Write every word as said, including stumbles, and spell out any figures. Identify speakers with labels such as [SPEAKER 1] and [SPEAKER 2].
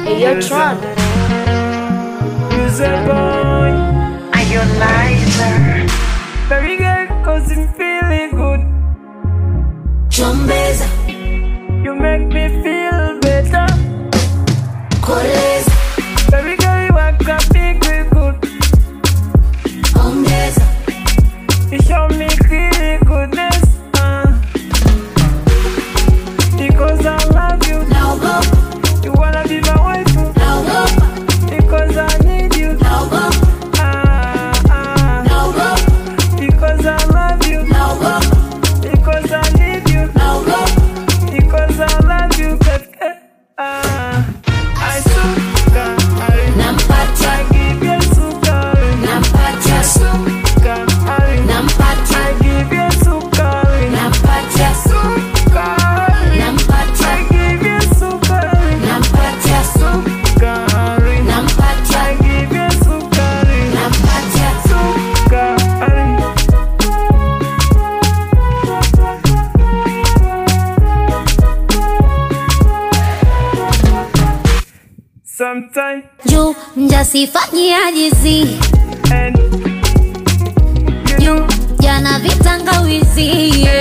[SPEAKER 1] Hey, yo, Tron.
[SPEAKER 2] Use a boy.
[SPEAKER 3] Are you liar?
[SPEAKER 2] Very good, cause I'm feeling good.
[SPEAKER 4] Chombeza,
[SPEAKER 2] You make me feel better.
[SPEAKER 4] koleza,
[SPEAKER 2] Very good, you act a big good.
[SPEAKER 4] ongeza,
[SPEAKER 2] You show me clear goodness. Uh. Because I love you.
[SPEAKER 4] naogopa,
[SPEAKER 2] You wanna be my wife.
[SPEAKER 4] naogopa,
[SPEAKER 2] Because I need you.
[SPEAKER 4] naogopa,
[SPEAKER 2] Ah, ah.
[SPEAKER 4] naogopa,
[SPEAKER 2] Because I love you.
[SPEAKER 4] naogopa,
[SPEAKER 2] Because I need you.
[SPEAKER 4] naogopa,
[SPEAKER 2] Because I love you. Ah, I sukari.
[SPEAKER 4] nampatia,
[SPEAKER 2] I give you sukari.
[SPEAKER 4] nampatia,
[SPEAKER 2] Sukari.
[SPEAKER 4] nampatia,
[SPEAKER 2] I give you sukari.
[SPEAKER 4] nampatia,
[SPEAKER 2] Sukari.
[SPEAKER 4] nampatia,
[SPEAKER 2] I give you sukari.
[SPEAKER 4] nampatia,
[SPEAKER 2] Sukari.
[SPEAKER 4] nampatia,
[SPEAKER 2] I give you sukari.
[SPEAKER 4] nampatia.
[SPEAKER 2] Sukari. Sometimes
[SPEAKER 5] juu mjasifanyia jizi
[SPEAKER 2] and you know
[SPEAKER 5] jana vitangawizi